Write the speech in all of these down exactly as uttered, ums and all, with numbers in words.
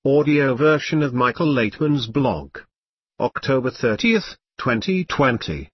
Audio version of Michael Laitman's blog. October thirtieth, twenty twenty.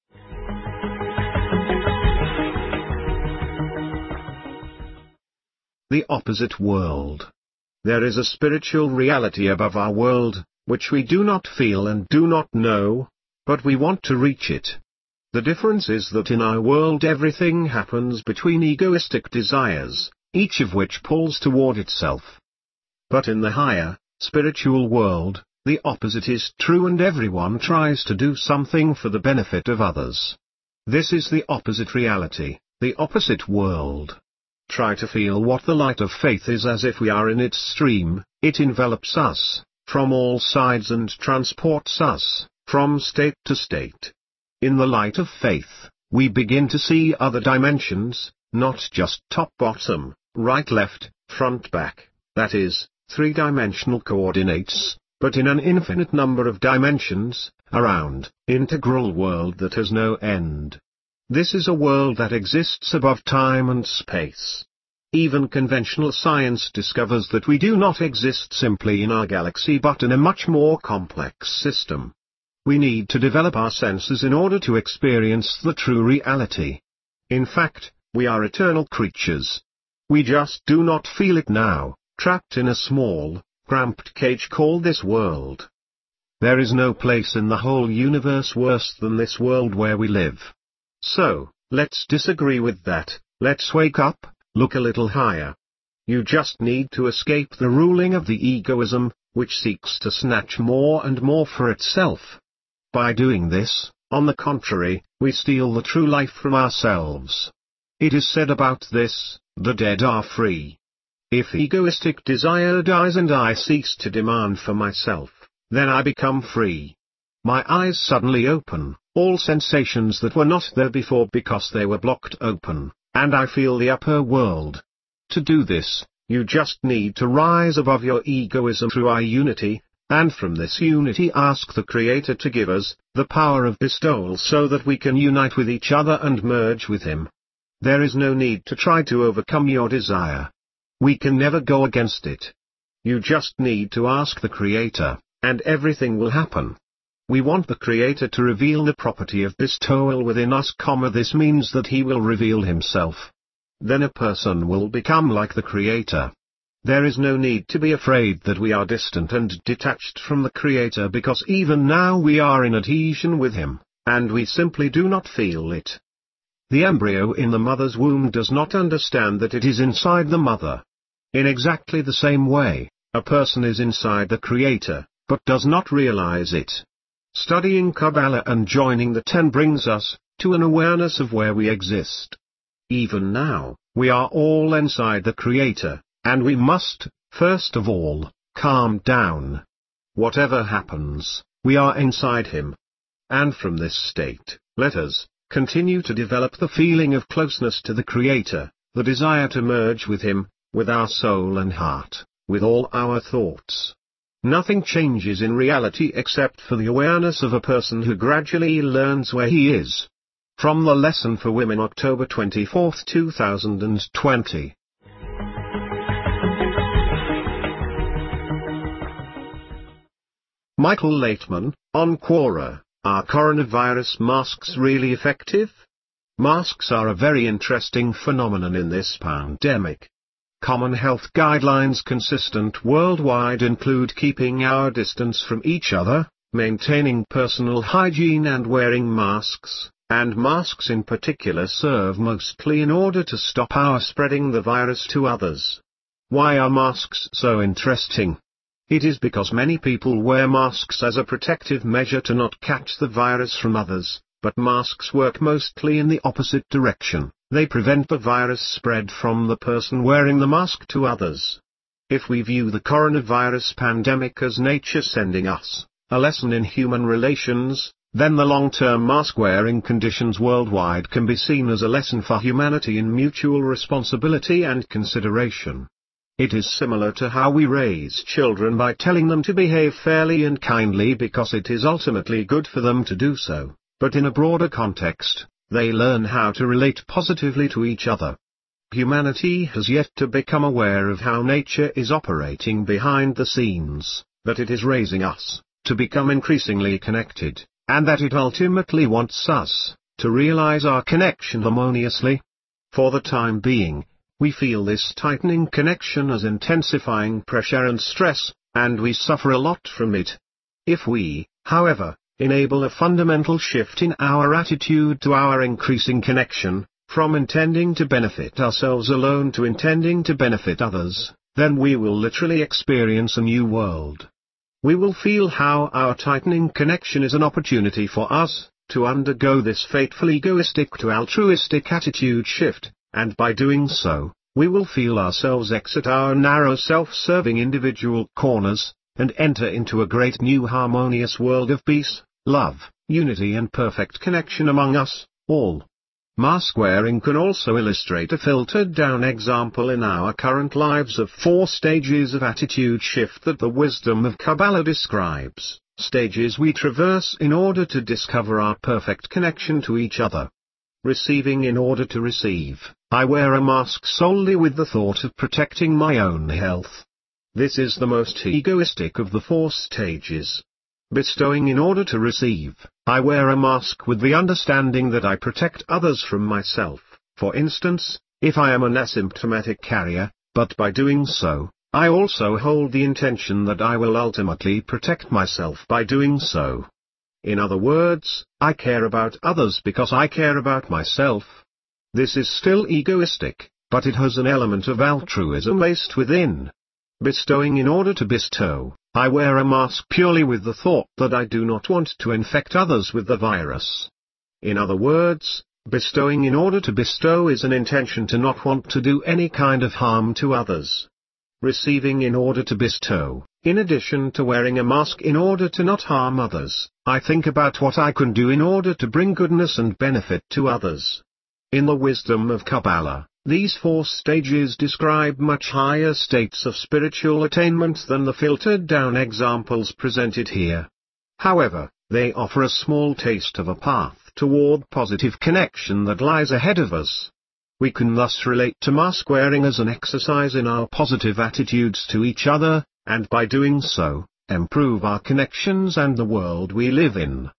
The opposite world. There is a spiritual reality above our world, which we do not feel and do not know, but we want to reach it. The difference is that in our world everything happens between egoistic desires, each of which pulls toward itself. But in the higher, spiritual world, the opposite is true and everyone tries to do something for the benefit of others. This is the opposite reality, the opposite world. Try to feel what the light of faith is as if we are in its stream. It envelops us, from all sides and transports us, from state to state. In the light of faith, we begin to see other dimensions, not just top-bottom, right-left, front-back, that is, three-dimensional coordinates, but in an infinite number of dimensions, a round, integral world that has no end. This is a world that exists above time and space. Even conventional science discovers that we do not exist simply in our galaxy but in a much more complex system. We need to develop our senses in order to experience the true reality. In fact, we are eternal creatures. We just do not feel it now, trapped in a small, cramped cage called this world. There is no place in the whole universe worse than this world where we live. So, let's disagree with that. Let's wake up, look a little higher. You just need to escape the ruling of the egoism, which seeks to snatch more and more for itself. By doing this, on the contrary, we steal the true life from ourselves. It is said about this, the dead are free. If egoistic desire dies and I cease to demand for myself, then I become free. My eyes suddenly open, all sensations that were not there before because they were blocked open, and I feel the upper world. To do this, you just need to rise above your egoism through our unity, and from this unity ask the Creator to give us the power of bestowal so that we can unite with each other and merge with Him. There is no need to try to overcome your desire. We can never go against it. You just need to ask the Creator, and everything will happen. We want the Creator to reveal the property of bestowal within us, this means that He will reveal Himself. Then a person will become like the Creator. There is no need to be afraid that we are distant and detached from the Creator because even now we are in adhesion with Him, and we simply do not feel it. The embryo in the mother's womb does not understand that it is inside the mother. In exactly the same way, a person is inside the Creator, but does not realize it. Studying Kabbalah and joining the Ten brings us to an awareness of where we exist. Even now, we are all inside the Creator, and we must, first of all, calm down. Whatever happens, we are inside Him. And from this state, let us continue to develop the feeling of closeness to the Creator, the desire to merge with Him, with our soul and heart, with all our thoughts. Nothing changes in reality except for the awareness of a person who gradually learns where he is. From the Lesson for Women, October twenty-fourth, two thousand twenty. Michael Laitman, on Quora, are coronavirus masks really effective? Masks are a very interesting phenomenon in this pandemic. Common health guidelines consistent worldwide include keeping our distance from each other, maintaining personal hygiene and wearing masks, and masks in particular serve mostly in order to stop our spreading the virus to others. Why are masks so interesting? It is because many people wear masks as a protective measure to not catch the virus from others, but masks work mostly in the opposite direction. They prevent the virus spread from the person wearing the mask to others. If we view the coronavirus pandemic as nature sending us a lesson in human relations, then the long-term mask-wearing conditions worldwide can be seen as a lesson for humanity in mutual responsibility and consideration. It is similar to how we raise children by telling them to behave fairly and kindly because it is ultimately good for them to do so, but in a broader context, they learn how to relate positively to each other. Humanity has yet to become aware of how nature is operating behind the scenes, that it is raising us to become increasingly connected, and that it ultimately wants us to realize our connection harmoniously. For the time being, we feel this tightening connection as intensifying pressure and stress, and we suffer a lot from it. If we, however, enable a fundamental shift in our attitude to our increasing connection, from intending to benefit ourselves alone to intending to benefit others, then we will literally experience a new world. We will feel how our tightening connection is an opportunity for us to undergo this fateful egoistic to altruistic attitude shift, and by doing so, we will feel ourselves exit our narrow self-serving individual corners, and enter into a great new harmonious world of peace, love, unity and perfect connection among us all. Mask wearing can also illustrate a filtered down example in our current lives of four stages of attitude shift that the wisdom of Kabbalah describes, stages we traverse in order to discover our perfect connection to each other. Receiving in order to receive, I wear a mask solely with the thought of protecting my own health. This is the most egoistic of the four stages. Bestowing in order to receive, I wear a mask with the understanding that I protect others from myself. For instance, if I am an asymptomatic carrier, but by doing so, I also hold the intention that I will ultimately protect myself by doing so. In other words, I care about others because I care about myself. This is still egoistic, but it has an element of altruism laced within. Bestowing in order to bestow, I wear a mask purely with the thought that I do not want to infect others with the virus. In other words, bestowing in order to bestow is an intention to not want to do any kind of harm to others. Receiving in order to bestow, in addition to wearing a mask in order to not harm others, I think about what I can do in order to bring goodness and benefit to others. In the wisdom of Kabbalah, these four stages describe much higher states of spiritual attainment than the filtered down examples presented here. However, they offer a small taste of a path toward positive connection that lies ahead of us. We can thus relate to mask wearing as an exercise in our positive attitudes to each other, and by doing so, improve our connections and the world we live in.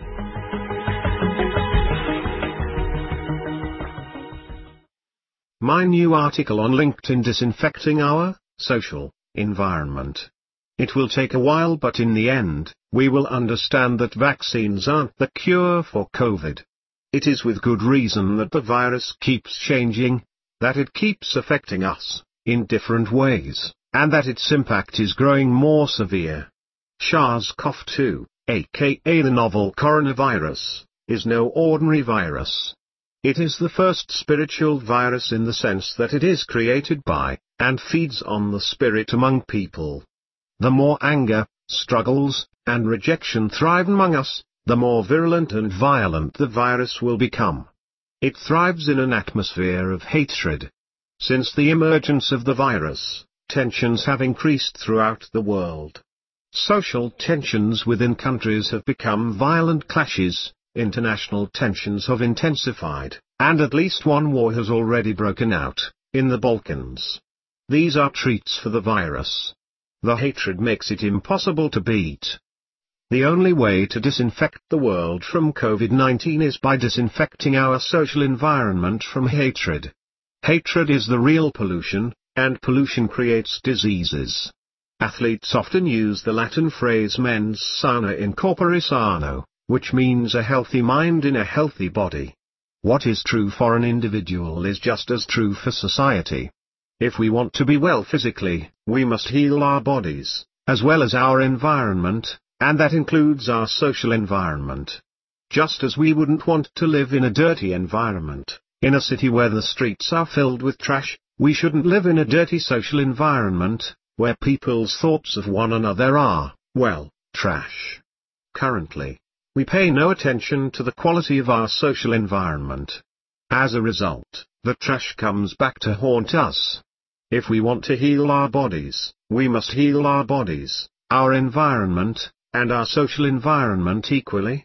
My new article on LinkedIn disinfecting our social environment. It will take a while, but in the end, we will understand that vaccines aren't the cure for COVID. It is with good reason that the virus keeps changing, that it keeps affecting us in different ways, and that its impact is growing more severe. SARS CoV two, aka the novel coronavirus, is no ordinary virus. It is the first spiritual virus in the sense that it is created by, and feeds on the spirit among people. The more anger, struggles, and rejection thrive among us, the more virulent and violent the virus will become. It thrives in an atmosphere of hatred. Since the emergence of the virus, tensions have increased throughout the world. Social tensions within countries have become violent clashes. International tensions have intensified, and at least one war has already broken out, in the Balkans. These are treats for the virus. The hatred makes it impossible to beat. The only way to disinfect the world from COVID nineteen is by disinfecting our social environment from hatred. Hatred is the real pollution, and pollution creates diseases. Athletes often use the Latin phrase mens sana in corpore sano, which means a healthy mind in a healthy body. What is true for an individual is just as true for society. If we want to be well physically, we must heal our bodies, as well as our environment, and that includes our social environment. Just as we wouldn't want to live in a dirty environment, in a city where the streets are filled with trash, we shouldn't live in a dirty social environment, where people's thoughts of one another are, well, trash. Currently, we pay no attention to the quality of our social environment. As a result, the trash comes back to haunt us. If we want to heal our bodies, we must heal our bodies, our environment, and our social environment equally.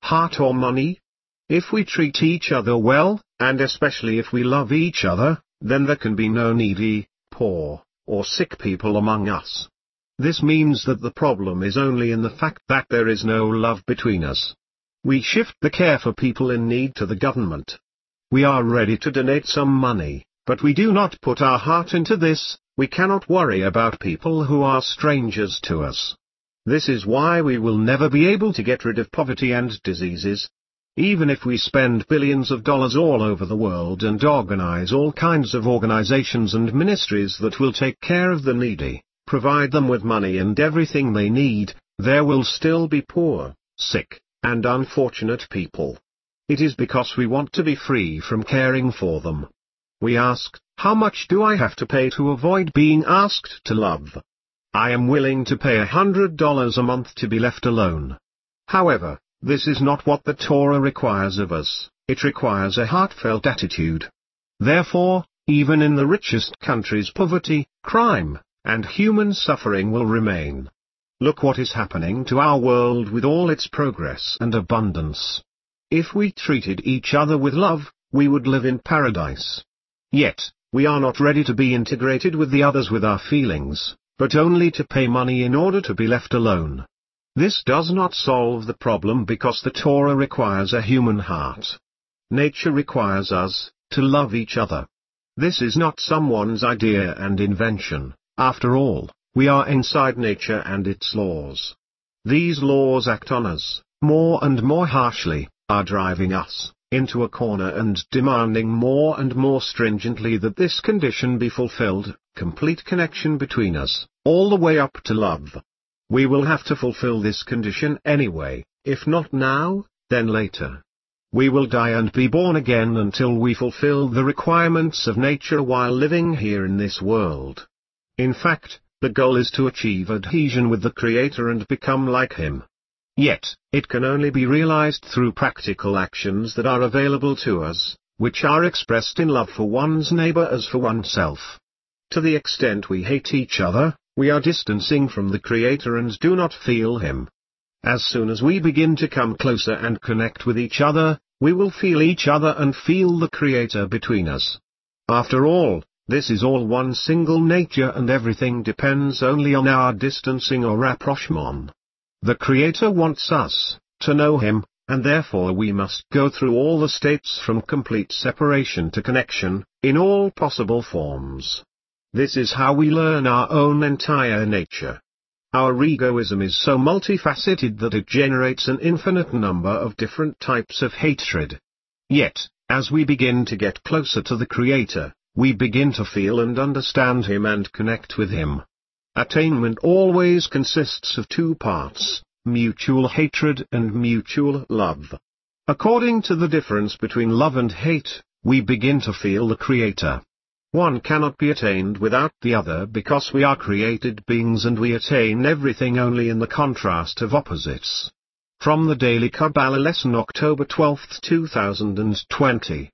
heart or money? If we treat each other well, and especially if we love each other, then there can be no needy, poor, or sick people among us. This means that the problem is only in the fact that there is no love between us. We shift the care for people in need to the government. We are ready to donate some money, but we do not put our heart into this. We cannot worry about people who are strangers to us. This is why we will never be able to get rid of poverty and diseases. Even if we spend billions of dollars all over the world and organize all kinds of organizations and ministries that will take care of the needy, provide them with money and everything they need, there will still be poor, sick, and unfortunate people. It is because we want to be free from caring for them. We ask, how much do I have to pay to avoid being asked to love? I am willing to pay a hundred dollars a month to be left alone. However, this is not what the Torah requires of us. It requires a heartfelt attitude. Therefore, even in the richest countries, poverty, crime, and human suffering will remain. Look what is happening to our world with all its progress and abundance. If we treated each other with love, we would live in paradise. Yet, we are not ready to be integrated with the others with our feelings, but only to pay money in order to be left alone. This does not solve the problem because the Torah requires a human heart. Nature requires us to love each other. This is not someone's idea and invention. After all, we are inside nature and its laws. These laws act on us, more and more harshly, are driving us into a corner and demanding more and more stringently that this condition be fulfilled, complete connection between us, all the way up to love. We will have to fulfill this condition anyway, if not now, then later. We will die and be born again until we fulfill the requirements of nature while living here in this world. In fact, the goal is to achieve adhesion with the Creator and become like Him. Yet, it can only be realized through practical actions that are available to us, which are expressed in love for one's neighbor as for oneself. To the extent we hate each other, we are distancing from the Creator and do not feel Him. As soon as we begin to come closer and connect with each other, we will feel each other and feel the Creator between us. After all, this is all one single nature and everything depends only on our distancing or rapprochement. The Creator wants us to know Him, and therefore we must go through all the states from complete separation to connection, in all possible forms. This is how we learn our own entire nature. Our egoism is so multifaceted that it generates an infinite number of different types of hatred. Yet, as we begin to get closer to the Creator, we begin to feel and understand Him and connect with Him. Attainment always consists of two parts, mutual hatred and mutual love. According to the difference between love and hate, we begin to feel the Creator. One cannot be attained without the other because we are created beings and we attain everything only in the contrast of opposites. From the Daily Kabbalah Lesson, October twelfth, two thousand twenty.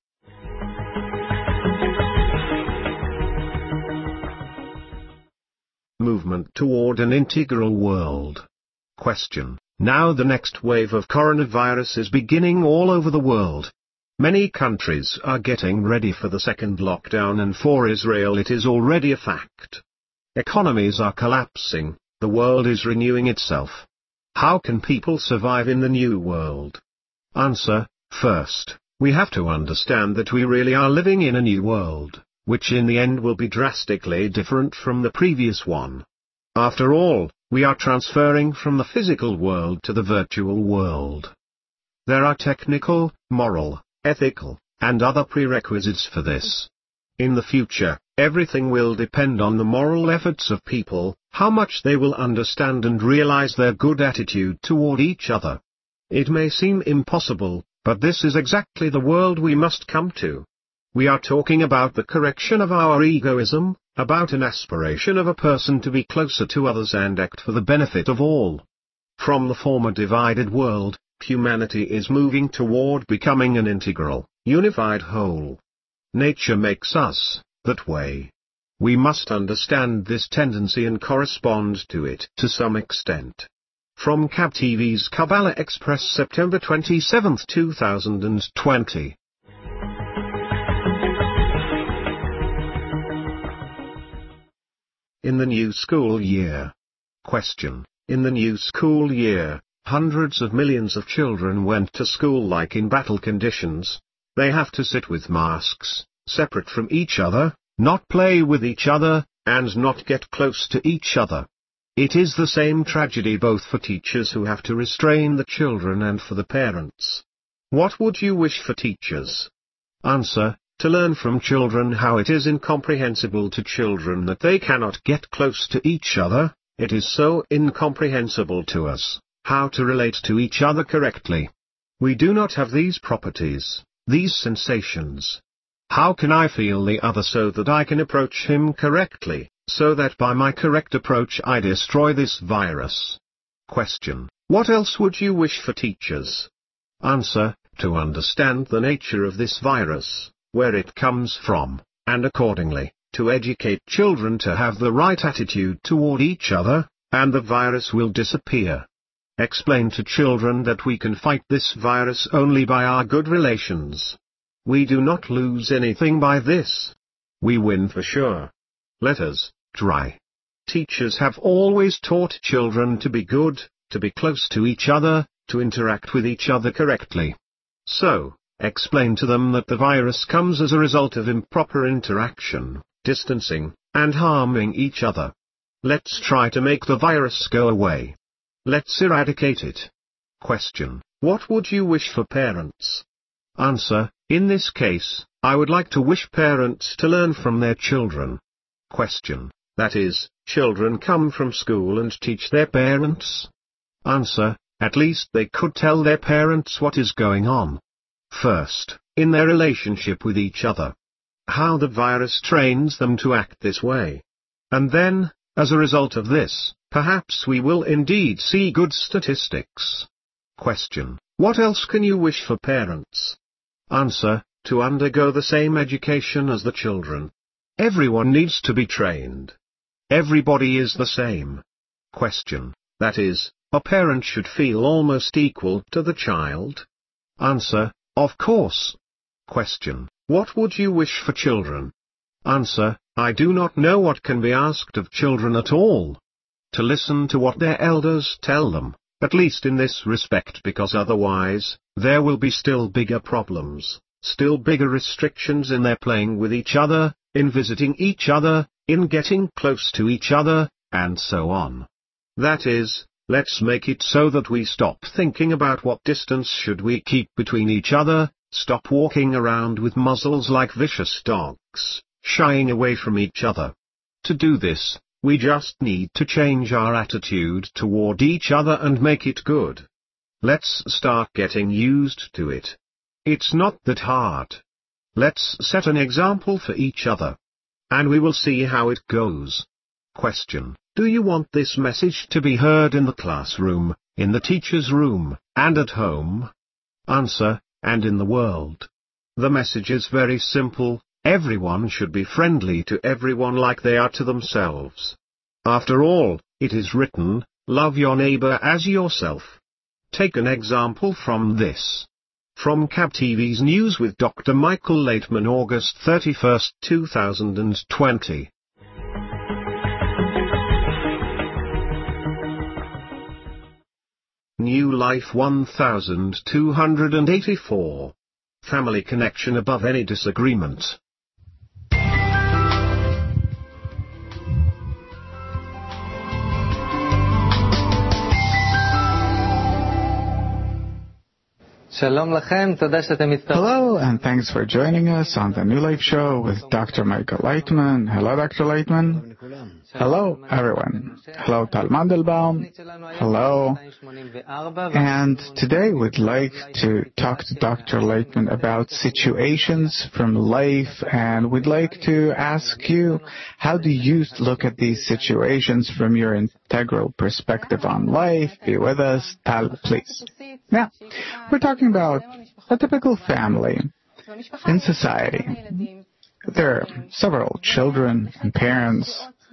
Movement toward an integral world. Question. Now the next wave of coronavirus is beginning all over the world. Many countries are getting ready for the second lockdown, and for Israel it is already a fact. Economies are collapsing, the world is renewing itself. How can people survive in the new world? Answer. First, we have to understand that we really are living in a new world, which in the end will be drastically different from the previous one. After all, we are transferring from the physical world to the virtual world. There are technical, moral, ethical, and other prerequisites for this. In the future, everything will depend on the moral efforts of people, how much they will understand and realize their good attitude toward each other. It may seem impossible, but this is exactly the world we must come to. We are talking about the correction of our egoism, about an aspiration of a person to be closer to others and act for the benefit of all. From the former divided world, humanity is moving toward becoming an integral, unified whole. Nature makes us that way. We must understand this tendency and correspond to it to some extent. From K A B T V's Kabbalah Express, September twenty-seventh, two thousand twenty. In the new school year. Question. In the new school year, hundreds of millions of children went to school like in battle conditions. They have to sit with masks, separate from each other, not play with each other, and not get close to each other. It is the same tragedy both for teachers who have to restrain the children and for the parents. What would you wish for teachers? Answer. To learn from children how it is incomprehensible to children that they cannot get close to each other. It is so incomprehensible to us, how to relate to each other correctly. We do not have these properties, these sensations. How can I feel the other so that I can approach him correctly, so that by my correct approach I destroy this virus? Question. What else would you wish for teachers? Answer. To understand the nature of this virus, where it comes from, and accordingly, to educate children to have the right attitude toward each other, and the virus will disappear. Explain to children that we can fight this virus only by our good relations. We do not lose anything by this. We win for sure. Let us try. Teachers have always taught children to be good, to be close to each other, to interact with each other correctly. So, explain to them that the virus comes as a result of improper interaction, distancing, and harming each other. Let's try to make the virus go away. Let's eradicate it. Question. What would you wish for parents? Answer. In this case, I would like to wish parents to learn from their children. Question. That is, children come from school and teach their parents? Answer. At least they could tell their parents what is going on. First, in their relationship with each other. How the virus trains them to act this way. And then, as a result of this, perhaps we will indeed see good statistics. Question. What else can you wish for parents? Answer. To undergo the same education as the children. Everyone needs to be trained. Everybody is the same. Question. That is, a parent should feel almost equal to the child? Answer. Of course. Question. What would you wish for children? Answer. I do not know what can be asked of children at all. To listen to what their elders tell them, at least in this respect, because otherwise, there will be still bigger problems, still bigger restrictions in their playing with each other, in visiting each other, in getting close to each other, and so on. That is, let's make it so that we stop thinking about what distance should we keep between each other, stop walking around with muzzles like vicious dogs, shying away from each other. To do this, we just need to change our attitude toward each other and make it good. Let's start getting used to it. It's not that hard. Let's set an example for each other. And we will see how it goes. Question. Do you want this message to be heard in the classroom, in the teacher's room, and at home? Answer. And in the world. The message is very simple. Everyone should be friendly to everyone like they are to themselves. After all, it is written, love your neighbor as yourself. Take an example from this. From K A B T V's News with Doctor Michael Laitman, August thirty-first, two thousand twenty. New Life one thousand two hundred eighty-four. Family connection above any disagreement. Hello, and thanks for joining us on the New Life Show with Doctor Michael Laitman. Hello, Doctor Laitman. Hello, everyone. Hello, Tal Mandelbaum. Hello. And today we'd like to talk to Doctor Laitman about situations from life, and we'd like to ask you, how do you look at these situations from your integral perspective on life? Be with us. Tal, please. Now, we're talking about a typical family in society. There are several children and parents,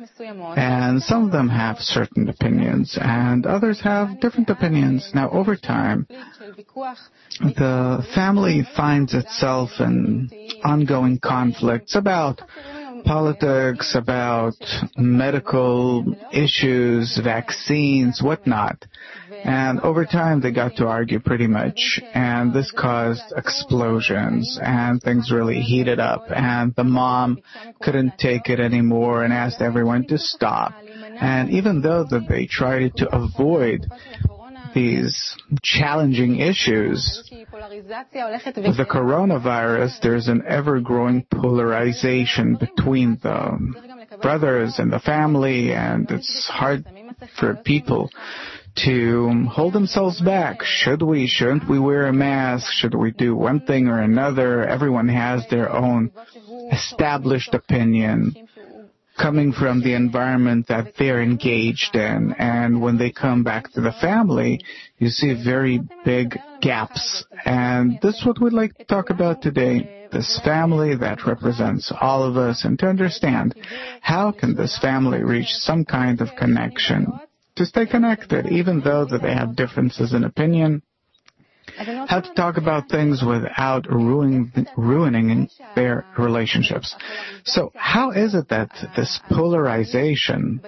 And some of them have certain opinions, and others have different opinions. Now, over time, the family finds itself in ongoing conflicts about politics, about medical issues, vaccines, whatnot. And over time, they got to argue pretty much, and this caused explosions, and things really heated up, and the mom couldn't take it anymore and asked everyone to stop. And even though that they tried to avoid these challenging issues, with the coronavirus, there's an ever-growing polarization between the brothers and the family, and it's hard for people to hold themselves back. Should we, shouldn't we wear a mask? Should we do one thing or another? Everyone has their own established opinion coming from the environment that they're engaged in. And when they come back to the family, you see very big gaps. And this is what we'd like to talk about today. This family that represents all of us, and to understand how can this family reach some kind of connection to stay connected, even though that they have differences in opinion, how to talk about things without ruining, ruining their relationships. So how is it that this polarization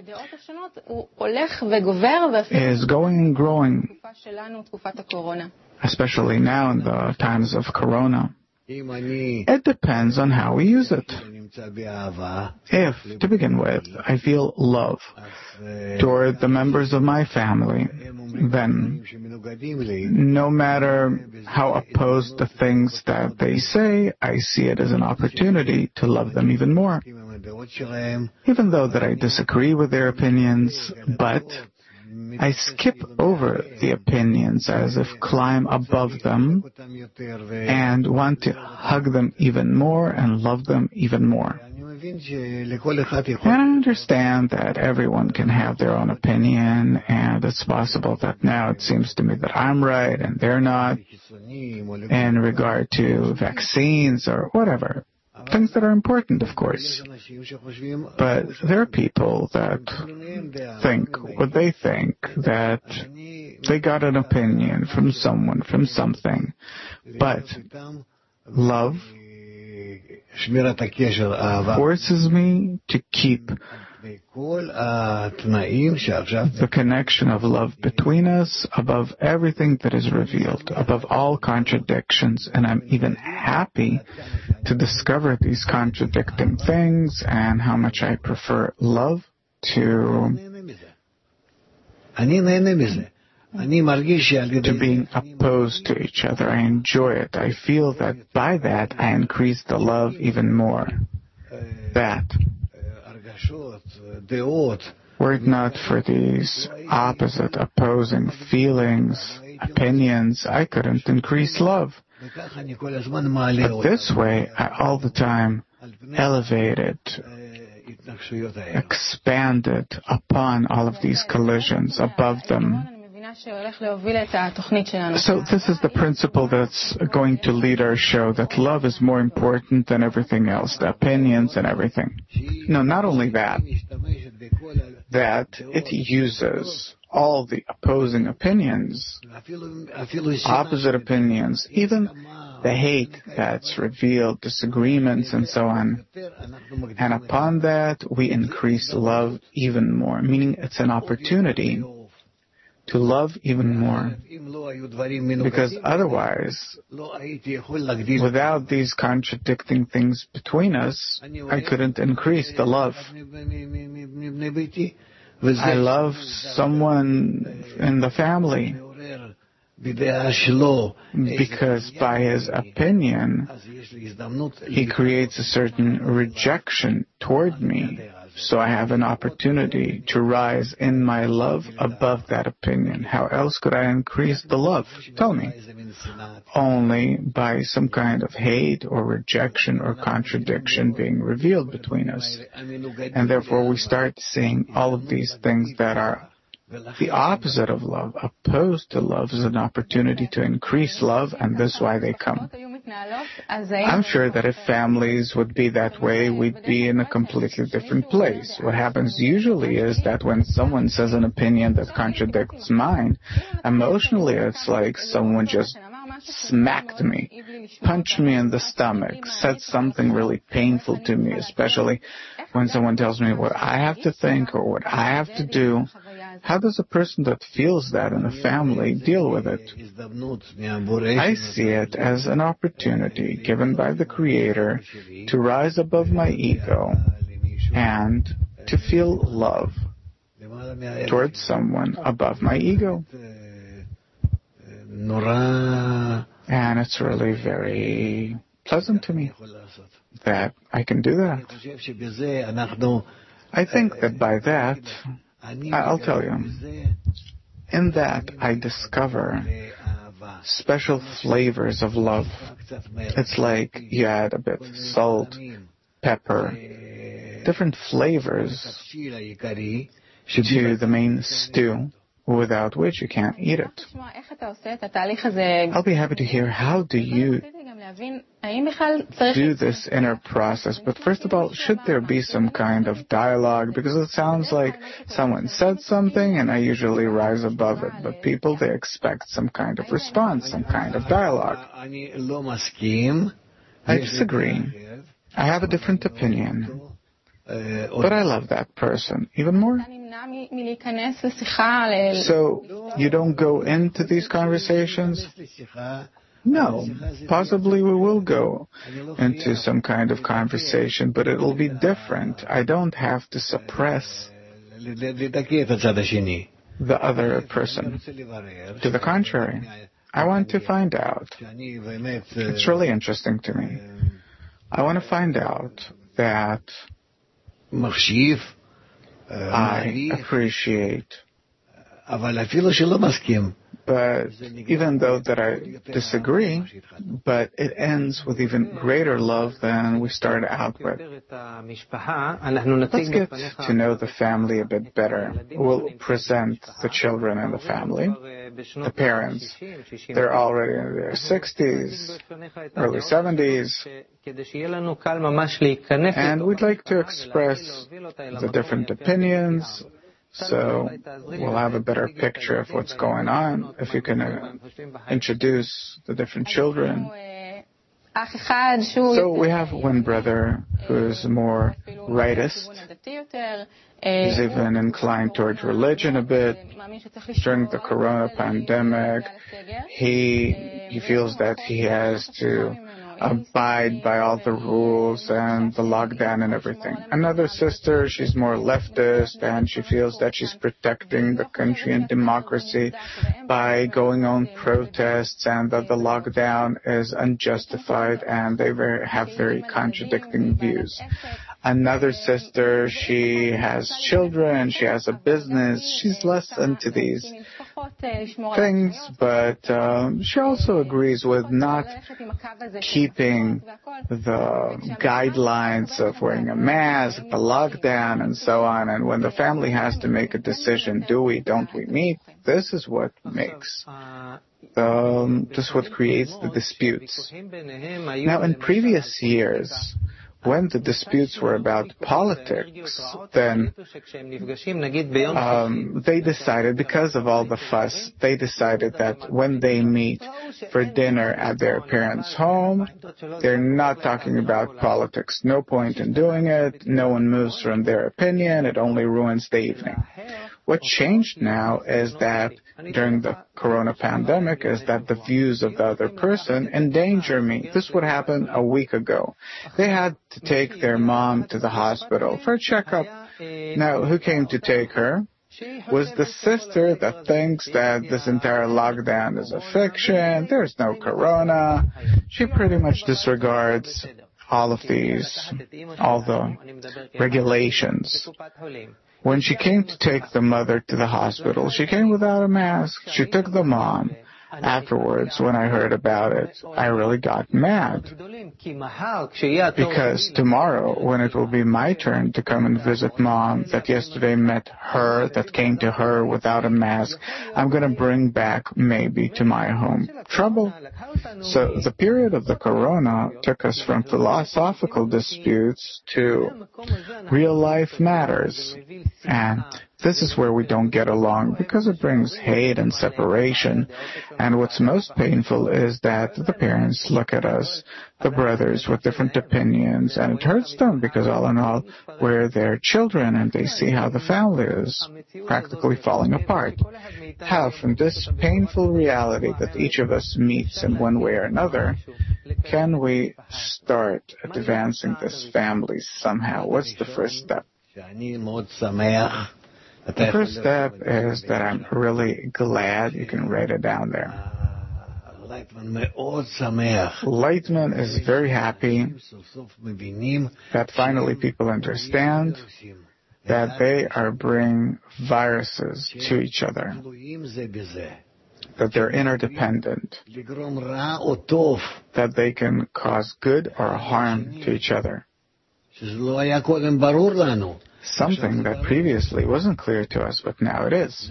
is going and growing, especially now in the times of Corona? It depends on how we use it. If, to begin with, I feel love toward the members of my family, then no matter how opposed the things that they say, I see it as an opportunity to love them even more. Even though that I disagree with their opinions, but I skip over the opinions as if climb above them and want to hug them even more and love them even more. And I understand that everyone can have their own opinion, and it's possible that now it seems to me that I'm right and they're not in regard to vaccines or whatever. Things that are important, of course. But there are people that think what they think, that they got an opinion from someone, from something. But love forces me to keep the connection of love between us above everything that is revealed, above all contradictions, and I'm even happy to discover these contradicting things and how much I prefer love to to being opposed to each other. I enjoy it. I feel that by that I increase the love even more. That were it not for these opposite, opposing feelings, opinions, I couldn't increase love. But this way, I all the time elevate it, expand it upon all of these collisions, above them. So this is the principle that's going to lead our show, that love is more important than everything else, the opinions and everything. No, not only that, that it uses all the opposing opinions, opposite opinions, even the hate that's revealed, disagreements and so on. And upon that, we increase love even more, meaning it's an opportunity to love even more. Because otherwise, without these contradicting things between us, I couldn't increase the love. I love someone in the family because by his opinion, he creates a certain rejection toward me. So I have an opportunity to rise in my love above that opinion. How else could I increase the love? Tell me. Only by some kind of hate or rejection or contradiction being revealed between us. And therefore we start seeing all of these things that are the opposite of love, opposed to love, is an opportunity to increase love, and this is why they come. I'm sure that if families would be that way, we'd be in a completely different place. What happens usually is that when someone says an opinion that contradicts mine, emotionally it's like someone just smacked me, punched me in the stomach, said something really painful to me, especially when someone tells me what I have to think or what I have to do. How does a person that feels that in a family deal with it? I see it as an opportunity given by the Creator to rise above my ego and to feel love towards someone above my ego. And it's really very pleasant to me that I can do that. I think that by that, I'll tell you, in that I discover special flavors of love. It's like you add a bit of salt, pepper, different flavors to the main stew, without which you can't eat it. I'll be happy to hear how do you do this inner process. But first of all, should there be some kind of dialogue? Because it sounds like someone said something and I usually rise above it. But people, they expect some kind of response, some kind of dialogue. I disagree. I have a different opinion. But I love that person even more. So, you don't go into these conversations? No. Possibly we will go into some kind of conversation, but it will be different. I don't have to suppress the other person. To the contrary, I want to find out. It's really interesting to me. I want to find out that I appreciate, but even though that I disagree, but it ends with even greater love than we started out with. Let's get to know the family a bit better. We'll present the children in the family, the parents. They're already in their sixties, early seventies, and we'd like to express the different opinions, so we'll have a better picture of what's going on. If you can uh, introduce the different children. So we have one brother who's more rightist. He's even inclined towards religion a bit. During the corona pandemic, he he feels that he has to abide by all the rules and the lockdown and everything. Another sister, she's more leftist, and she feels that she's protecting the country and democracy by going on protests, and that the lockdown is unjustified, and they very, have very contradicting views. Another sister, she has children, she has a business, she's less into these things, but um, she also agrees with not keeping the guidelines of wearing a mask, the lockdown, and so on. And when the family has to make a decision, do we, don't we meet, this is what makes, um, this is what creates the disputes. Now, in previous years, when the disputes were about politics, then um, they decided, because of all the fuss, they decided that when they meet for dinner at their parents' home, they're not talking about politics. No point in doing it. No one moves from their opinion. It only ruins the evening. What changed now is that during the corona pandemic is that the views of the other person endanger me. This would happen a week ago. They had to take their mom to the hospital for a checkup. Now, who came to take her? Was the sister that thinks that this entire lockdown is a fiction, there's no corona. She pretty much disregards all of these, all the regulations. When she came to take the mother to the hospital, she came without a mask. She took the mom. Afterwards, when I heard about it, I really got mad. Because tomorrow, when it will be my turn to come and visit mom that yesterday met her, that came to her without a mask, I'm going to bring back maybe to my home trouble. So the period of the corona took us from philosophical disputes to real life matters. And this is where we don't get along because it brings hate and separation. And what's most painful is that the parents look at us, the brothers, with different opinions, and it hurts them because all in all, we're their children and they see how the family is practically falling apart. How, from this painful reality that each of us meets in one way or another, can we start advancing this family somehow? What's the first step? The first step is that I'm really glad. You can write it down there. Lightman is very happy that finally people understand that they are bringing viruses to each other, that they're interdependent, that they can cause good or harm to each other. Something that previously wasn't clear to us, but now it is.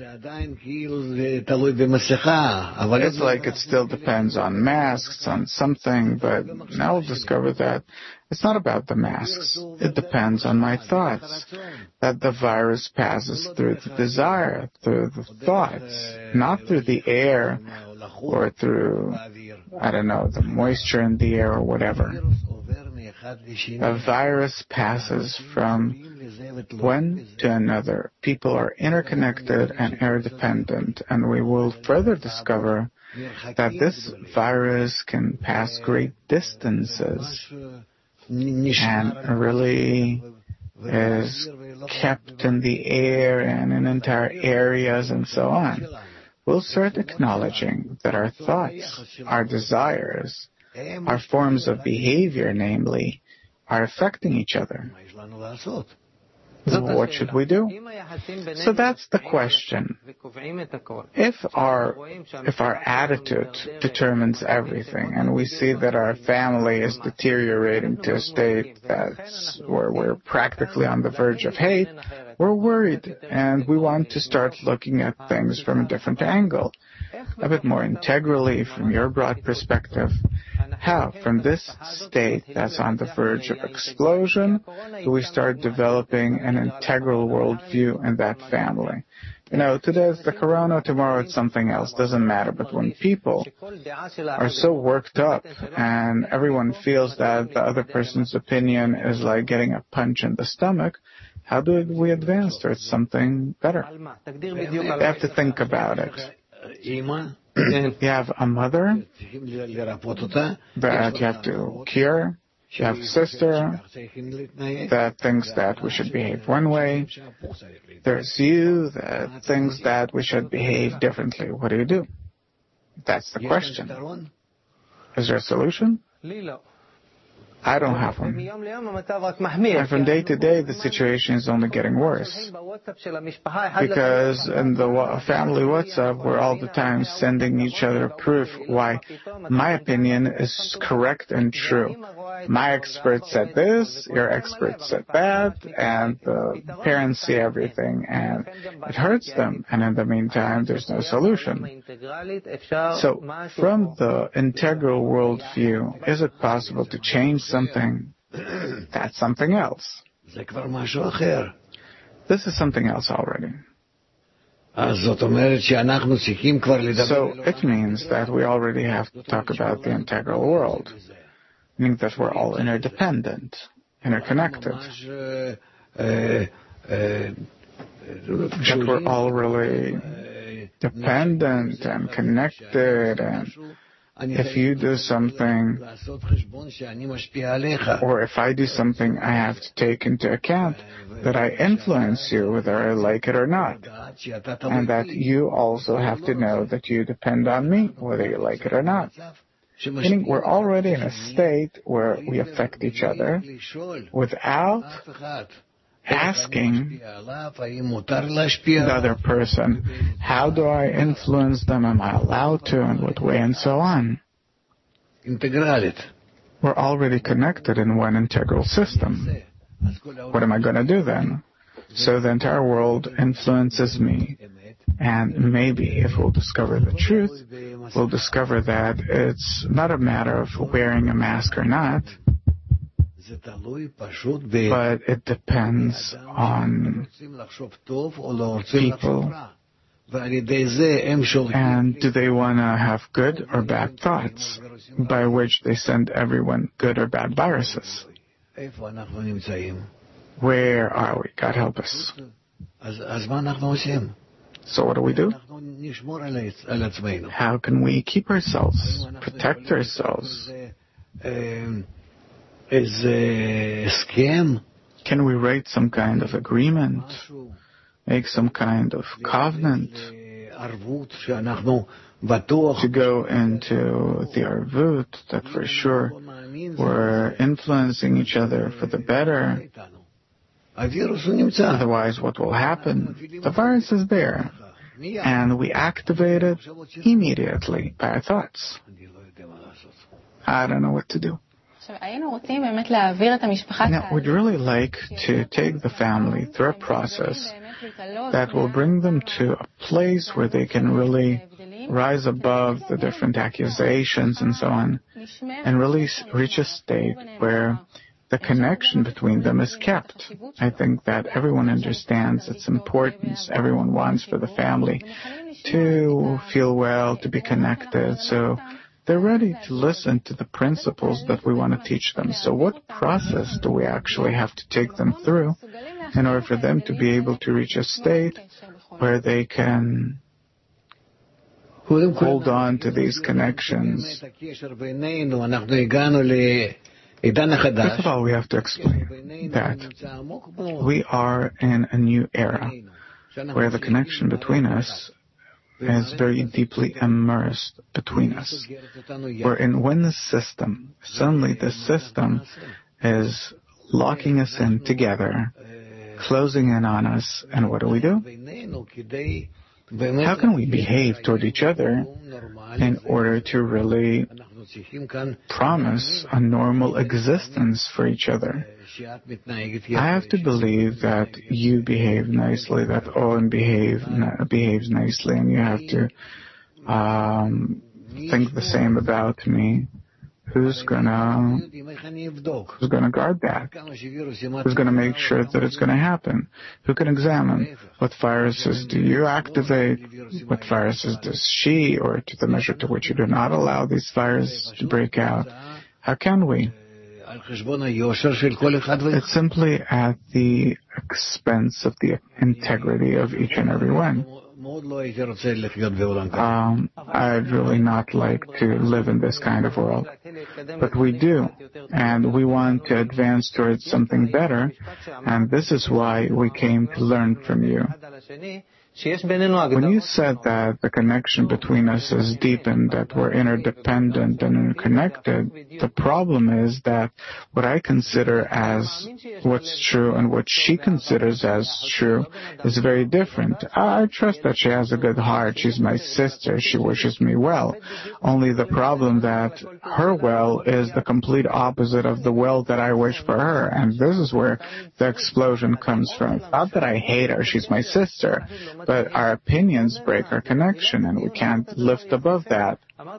It's like it still depends on masks, on something, but now we'll discover that it's not about the masks. It depends on my thoughts. That the virus passes through the desire, through the thoughts, not through the air or through, I don't know, the moisture in the air or whatever. A virus passes from one to another. People are interconnected and interdependent, and we will further discover that this virus can pass great distances and really is kept in the air and in entire areas and so on. We'll start acknowledging that our thoughts, our desires, our forms of behavior, namely, are affecting each other. What should we do? So that's the question. If our, if our attitude determines everything, and we see that our family is deteriorating to a state that's where we're practically on the verge of hate, we're worried, and we want to start looking at things from a different angle, a bit more integrally from your broad perspective. How, from this state that's on the verge of explosion, do we start developing an integral worldview in that family? You know, today it's the corona, tomorrow it's something else, doesn't matter. But when people are so worked up and everyone feels that the other person's opinion is like getting a punch in the stomach, how do we advance towards something better? You have to think about it. You have a mother that you have to cure. You have a sister that thinks that we should behave one way. There's you that thinks that we should behave differently. What do you do? That's the question. Is there a solution? I don't have one. And from day to day, the situation is only getting worse. Because in the family WhatsApp, we're all the time sending each other proof why my opinion is correct and true. My expert said this, your expert said that, and the parents see everything, and it hurts them. And in the meantime, there's no solution. So, from the integral worldview, is it possible to change something? That's something else. This is something else already. So it means that we already have to talk about the integral world, meaning that we're all interdependent, interconnected, that we're all really dependent and connected, and if you do something, or if I do something, I have to take into account that I influence you whether I like it or not, and that you also have to know that you depend on me whether you like it or not. Meaning we're already in a state where we affect each other without asking the other person, how do I influence them? Am I allowed to? In what way? And so on. we're already connected in one integral system. What am I going to do then? So the entire world influences me. And maybe if we'll discover the truth, we'll discover that it's not a matter of wearing a mask or not, but it depends on people. And do they want to have good or bad thoughts, by which they send everyone good or bad viruses? Where are we? God help us. So what do we do? How can we keep ourselves, protect ourselves? Can we write some kind of agreement, make some kind of covenant to go into the arvut, that for sure we're influencing each other for the better? Otherwise, what will happen? The virus is there, and we activate it immediately by our thoughts. I don't know what to do. Now, we'd really like to take the family through a process that will bring them to a place where they can really rise above the different accusations and so on, and really reach a state where the connection between them is kept. I think that everyone understands its importance. Everyone wants for the family to feel well, to be connected. So they're ready to listen to the principles that we want to teach them. So what process do we actually have to take them through in order for them to be able to reach a state where they can hold on to these connections? First of all, we have to explain that we are in a new era where the connection between us is very deeply immersed between us. We're in one system. Suddenly the system is locking us in together, closing in on us, and what do we do? How can we behave toward each other in order to really promise a normal existence for each other? I have to believe that you behave nicely, that Owen behave, behaves nicely, and you have to um, think the same about me. Who's gonna who's gonna guard that? Who's gonna make sure that it's gonna happen? Who can examine what viruses do you activate? What viruses does she, or to the measure to which you do not allow these viruses to break out? How can we? It's simply at the expense of the integrity of each and every one. Um, I'd really not like to live in this kind of world, but we do, and we want to advance towards something better, and this is why we came to learn from you. When you said that the connection between us is deep and that we're interdependent and interconnected, the problem is that what I consider as what's true and what she considers as true is very different. I trust that she has a good heart. She's my sister. She wishes me well. Only the problem that her well is the complete opposite of the well that I wish for her, and this is where the explosion comes from. It's not that I hate her. She's my sister. But our opinions break our connection, and we can't lift above that.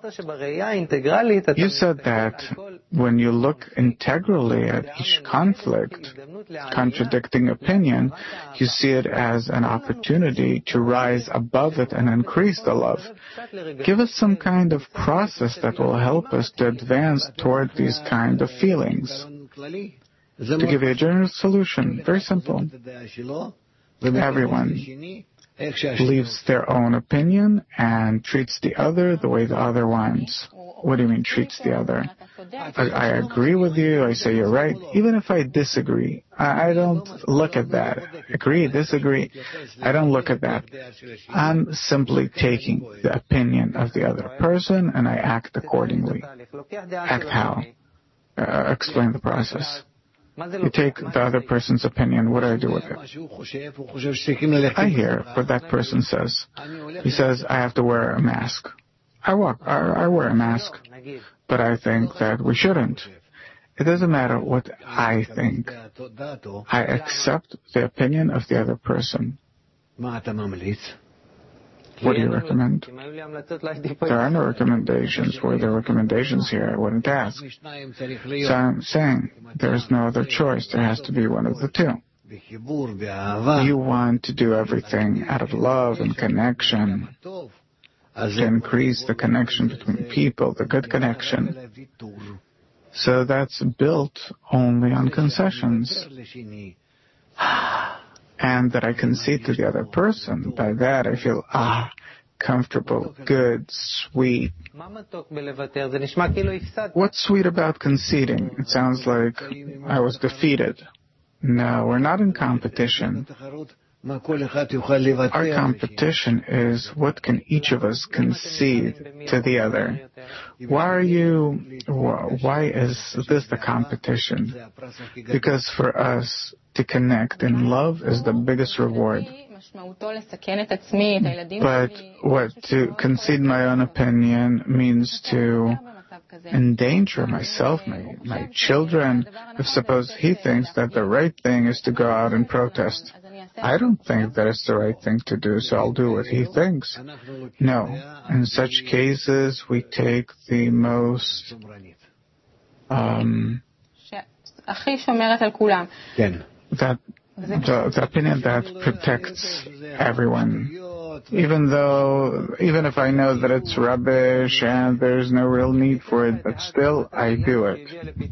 You said that when you look integrally at each conflict, contradicting opinion, you see it as an opportunity to rise above it and increase the love. Give us some kind of process that will help us to advance toward these kind of feelings. To give you a general solution, very simple. Everyone believes their own opinion and treats the other the way the other wants. What do you mean, treats the other? I, I agree with you, I say you're right. Even if I disagree, I, I don't look at that. Agree, disagree, I don't look at that. I'm simply taking the opinion of the other person and I act accordingly. Act how? Uh, explain the process. You take the other person's opinion. What do I do with it? I hear what that person says. He says, I have to wear a mask. I walk. I, I wear a mask. But I think that we shouldn't. It doesn't matter what I think. I accept the opinion of the other person. What do you recommend? There are no recommendations. Were there recommendations here, I wouldn't ask. So I'm saying there's no other choice. There has to be one of the two. You want to do everything out of love and connection, to increase the connection between people, the good connection. So that's built only on concessions. And that I concede to the other person. By that I feel, ah, comfortable, good, sweet. What's sweet about conceding? It sounds like I was defeated. No, we're not in competition. Our competition is what can each of us concede to the other. Why are you, why is this the competition? Because for us to connect in love is the biggest reward. But what, to concede my own opinion means to endanger myself, my, my children, if suppose he thinks that the right thing is to go out and protest. I don't think that it's the right thing to do, so I'll do what he thinks. No. In such cases, we take the most um, that the, the opinion that protects everyone. Even though, even if I know that it's rubbish and there's no real need for it, but still I do it.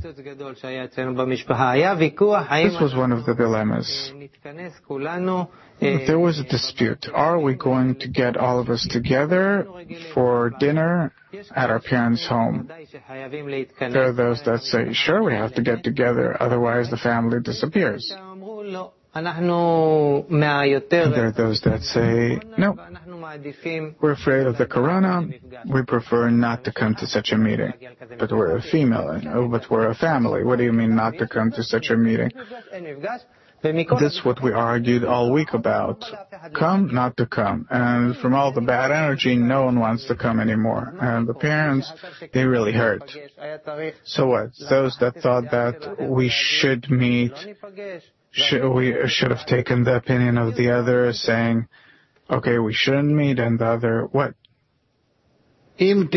This was one of the dilemmas. There was a dispute. Are we going to get all of us together for dinner at our parents' home? There are those that say, sure, we have to get together, otherwise the family disappears. And there are those that say, no, we're afraid of the corona, we prefer not to come to such a meeting. But we're a female, oh, but we're a family. What do you mean not to come to such a meeting? This is what we argued all week about. Come, not to come. And from all the bad energy, no one wants to come anymore. And the parents, they really hurt. So what? Those that thought that we should meet, Should, we should have taken the opinion of the other, saying, okay, we shouldn't meet, and the other, what? If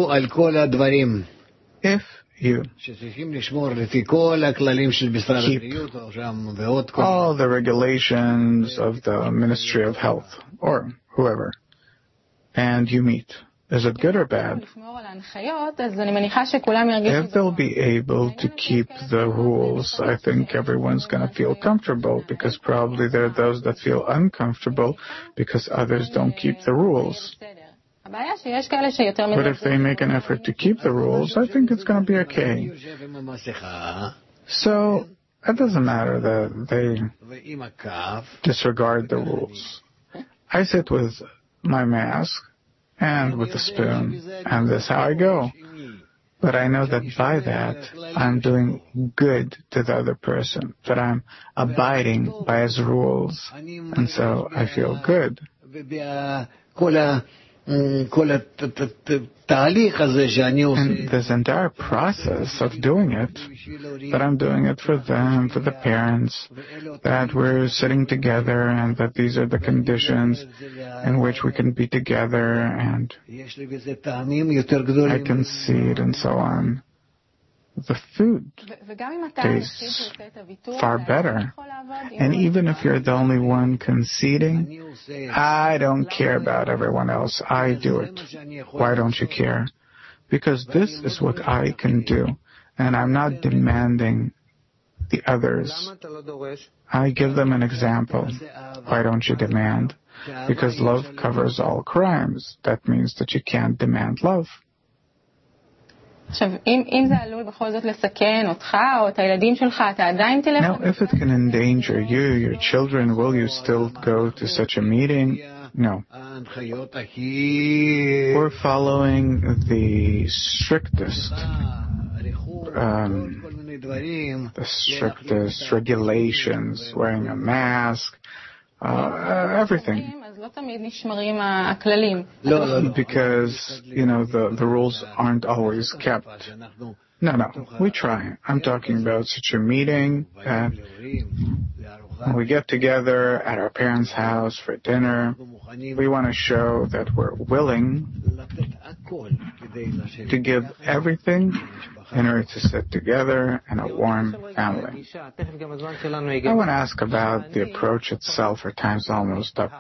you keep all the regulations of the Ministry of Health, or whoever, and you meet, is it good or bad? If they'll be able to keep the rules, I think everyone's going to feel comfortable, because probably there are those that feel uncomfortable because others don't keep the rules. But if they make an effort to keep the rules, I think it's going to be okay. So it doesn't matter that they disregard the rules. I sit with my mask and with the spoon, and that's how I go. But I know that by that, I'm doing good to the other person, that I'm abiding by his rules, and so I feel good. And this entire process of doing it, that I'm doing it for them, for the parents, that we're sitting together and that these are the conditions in which we can be together, and I can see it and so on. The food tastes far better. And even if you're the only one conceding, I don't care about everyone else. I do it. Why don't you care? Because this is what I can do, and I'm not demanding the others. I give them an example. Why don't you demand? Because love covers all crimes. That means that you can't demand love. Now, if it can endanger you, your children, will you still go to such a meeting? No. We're following the strictest, um, the strictest regulations, wearing a mask, uh, everything. Because, you know, the, the rules aren't always kept. No, no, we try. I'm talking about such a meeting that we get together at our parents' house for dinner. We want to show that we're willing to give everything in order to sit together in a warm family. I want to ask about the approach itself. Our time's almost up.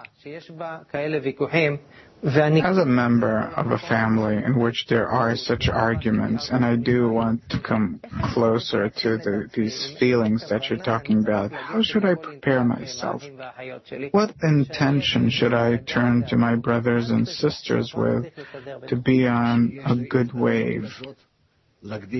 As a member of a family in which there are such arguments, and I do want to come closer to the, these feelings that you're talking about, how should I prepare myself? What intention should I turn to my brothers and sisters with to be on a good wave? You have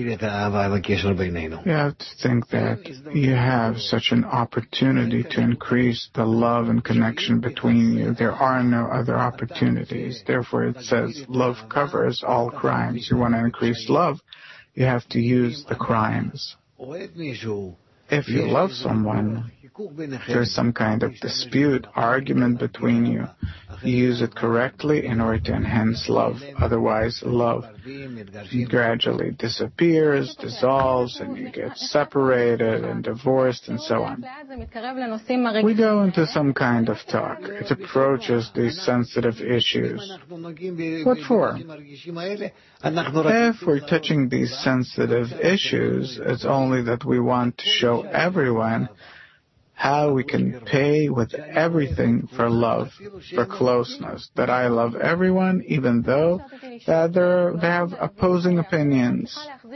to think that you have such an opportunity to increase the love and connection between you. There are no other opportunities. Therefore, it says love covers all crimes. You want to increase love, you have to use the crimes. If you love someone, there's some kind of dispute, argument between you. You use it correctly in order to enhance love. Otherwise, love gradually disappears, dissolves, and you get separated and divorced and so on. We go into some kind of talk. It approaches these sensitive issues. What for? If we're touching these sensitive issues, it's only that we want to show everyone how we can pay with everything for love, for closeness, that I love everyone even though that they have opposing opinions.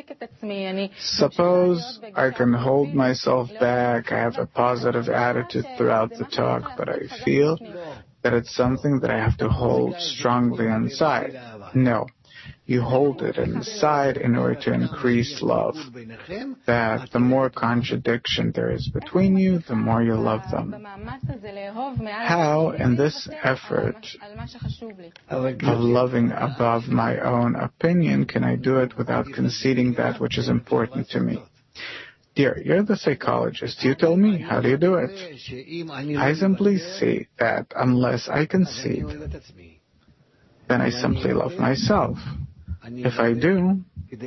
Suppose I can hold myself back, I have a positive attitude throughout the talk, but I feel that it's something that I have to hold strongly inside. No. You hold it inside in order to increase love. That the more contradiction there is between you, the more you love them. How, in this effort of loving above my own opinion, can I do it without conceding that which is important to me? Dear, you're the psychologist. You tell me, how do you do it? I simply see that unless I concede, then I simply love myself. If I do,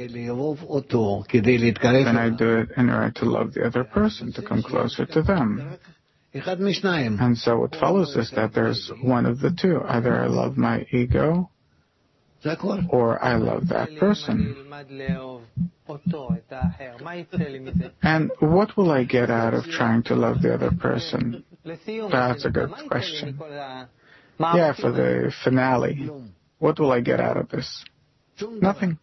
then I do it in order to love the other person, to come closer to them. And so what follows is that there's one of the two. Either I love my ego, or I love that person. And what will I get out of trying to love the other person? That's a good question. Yeah, for the finale. What will I get out of this? Nothing.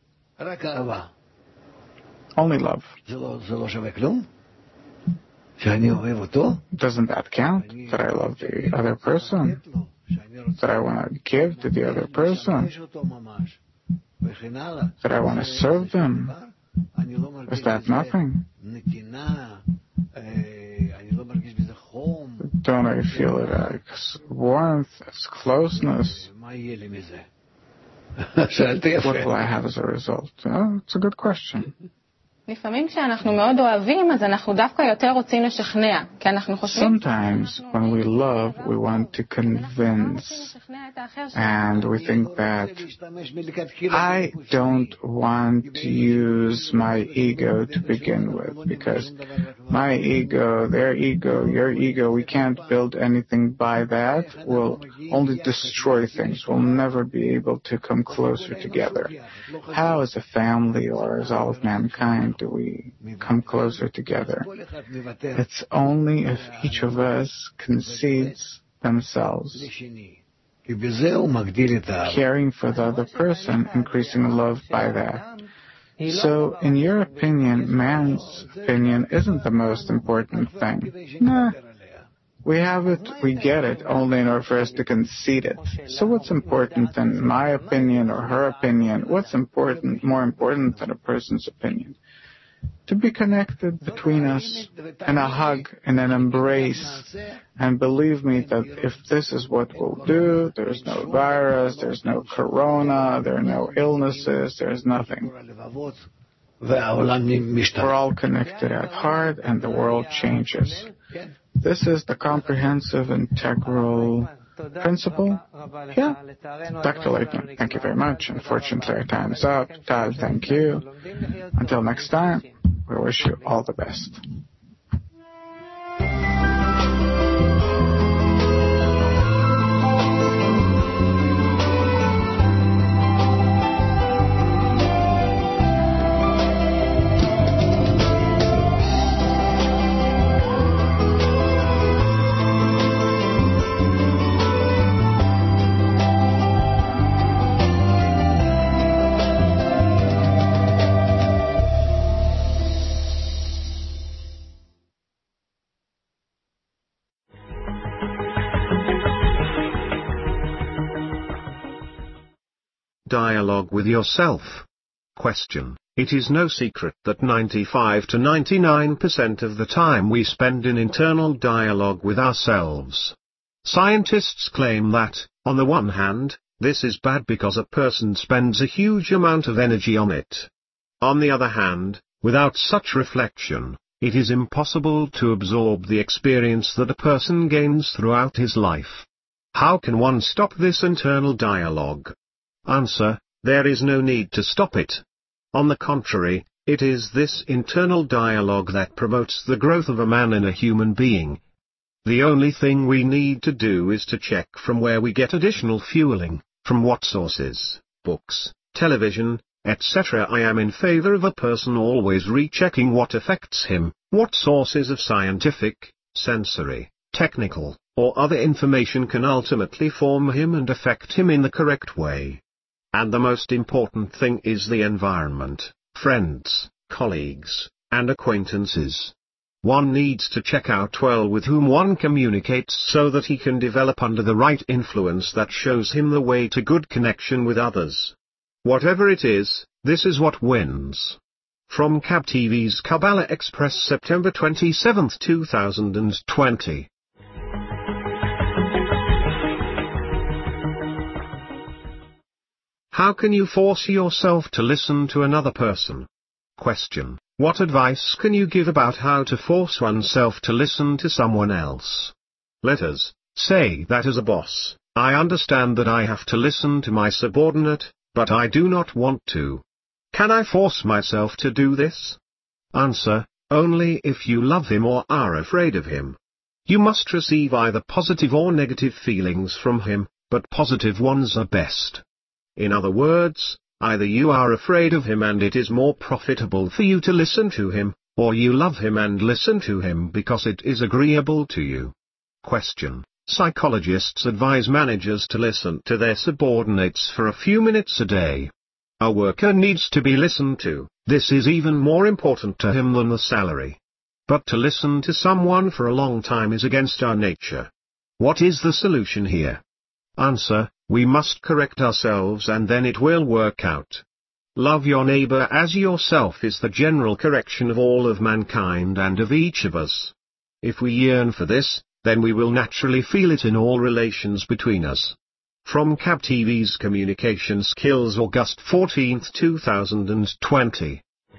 Only love. Doesn't that count? That I love the other person? That I want to give to the other person? That I want to serve them? Is that nothing? Don't I feel it as warmth, as closeness? What will I have as a result? Oh, it's a good question. לפעמים כשאנחנו מאוד אוהבים, אז אנחנו דווקא יותר רוצים לשכנע, כי אנחנו חושבים... Sometimes when we love, we want to convince, and we think that I don't want to use my ego to begin with, because my ego, their ego, your ego, we can't build anything by that. We'll only destroy things. We'll never be able to come closer together. How, as a family or as all of mankind, do we come closer together? It's only if each of us concedes themselves, caring for the other person, increasing love by that. So, in your opinion, man's opinion isn't the most important thing. Nah. We have it, we get it, only in order for us to concede it. So what's important than my opinion or her opinion? What's important, more important than a person's opinion? To be connected between us in a hug, in an embrace. And believe me that if this is what we'll do, there's no virus, there's no corona, there are no illnesses, there's nothing. We're all connected at heart and the world changes. This is the comprehensive, integral principle? Yeah. Doctor Laitman, thank you very much. Unfortunately, our time is up. Tal, thank you. Until next time, we wish you all the best. Dialogue with yourself. Question. It is no secret that ninety-five to ninety-nine percent of the time we spend in internal dialogue with ourselves. Scientists claim that, on the one hand, this is bad because a person spends a huge amount of energy on it. On the other hand, without such reflection, it is impossible to absorb the experience that a person gains throughout his life. How can one stop this internal dialogue? Answer. There is no need to stop it. On the contrary, it is this internal dialogue that promotes the growth of a man and a human being. The only thing we need to do is to check from where we get additional fueling, from what sources, books, television, et cetera. I am in favor of a person always rechecking what affects him, what sources of scientific, sensory, technical, or other information can ultimately form him and affect him in the correct way. And the most important thing is the environment, friends, colleagues, and acquaintances. One needs to check out well with whom one communicates so that he can develop under the right influence that shows him the way to good connection with others. Whatever it is, this is what wins. From C A B T V's Kabbalah Express, September twenty-seventh, two thousand twenty. How can you force yourself to listen to another person? Question. What advice can you give about how to force oneself to listen to someone else? Let us say that as a boss, I understand that I have to listen to my subordinate, but I do not want to. Can I force myself to do this? Answer. Only if you love him or are afraid of him. You must receive either positive or negative feelings from him, but positive ones are best. In other words, either you are afraid of him and it is more profitable for you to listen to him, or you love him and listen to him because it is agreeable to you. Question. Psychologists advise managers to listen to their subordinates for a few minutes a day. A worker needs to be listened to. This is even more important to him than the salary. But to listen to someone for a long time is against our nature. What is the solution here? Answer. We must correct ourselves and then it will work out. Love your neighbor as yourself is the general correction of all of mankind and of each of us. If we yearn for this, then we will naturally feel it in all relations between us. From C A B T V's Communication Skills, August fourteenth, two thousand twenty.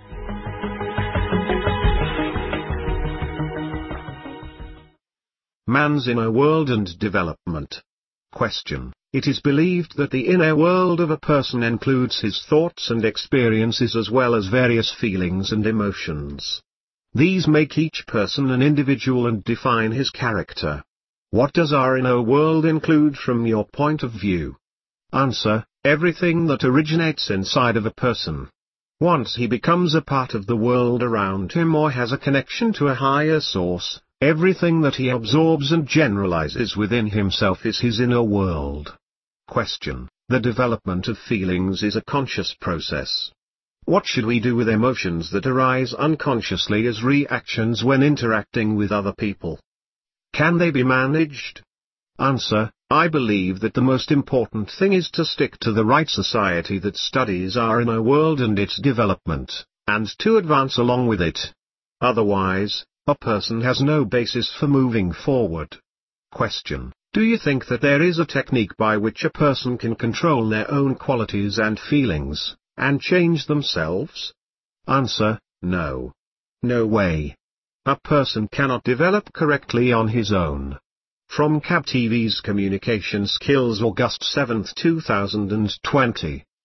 Man's inner world and development. Question. It is believed that the inner world of a person includes his thoughts and experiences as well as various feelings and emotions. These make each person an individual and define his character. What does our inner world include from your point of view? Answer. Everything that originates inside of a person. Once he becomes a part of the world around him or has a connection to a higher source, everything that he absorbs and generalizes within himself is his inner world. Question. The development of feelings is a conscious process. What should we do with emotions that arise unconsciously as reactions when interacting with other people? Can they be managed? Answer. I believe that the most important thing is to stick to the right society that studies our inner world and its development, and to advance along with it. Otherwise, a person has no basis for moving forward. Question. Do you think that there is a technique by which a person can control their own qualities and feelings, and change themselves? Answer. No. No way. A person cannot develop correctly on his own. From C A B T V's Communication Skills August seventh two thousand twenty.